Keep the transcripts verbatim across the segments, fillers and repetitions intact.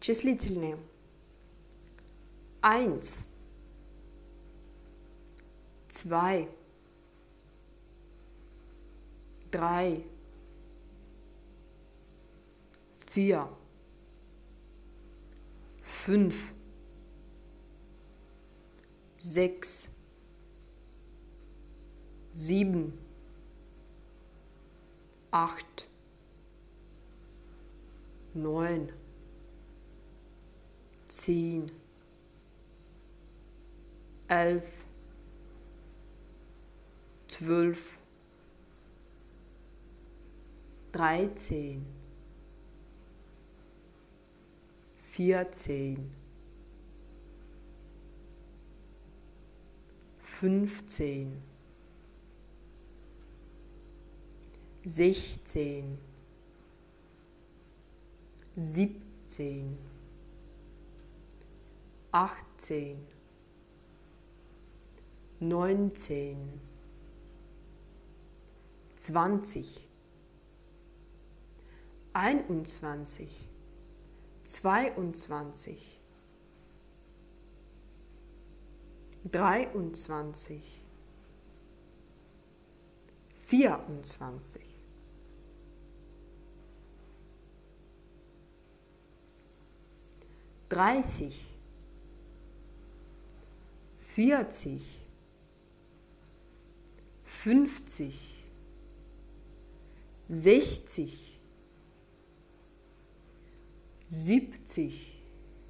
числительные. Eins, zwei, drei, vier, fünf, sechs, sieben, acht, neun, zehn, elf, zwölf, dreizehn, vierzehn, fünfzehn, sechzehn, siebzehn, achtzehn, neunzehn, zwanzig, einundzwanzig, zweiundzwanzig, dreiundzwanzig, vierundzwanzig, dreißig, vierzig, fünfzig, sechzig, siebzig,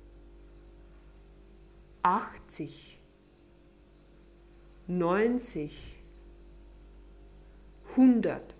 achtzig, neunzig, hundert,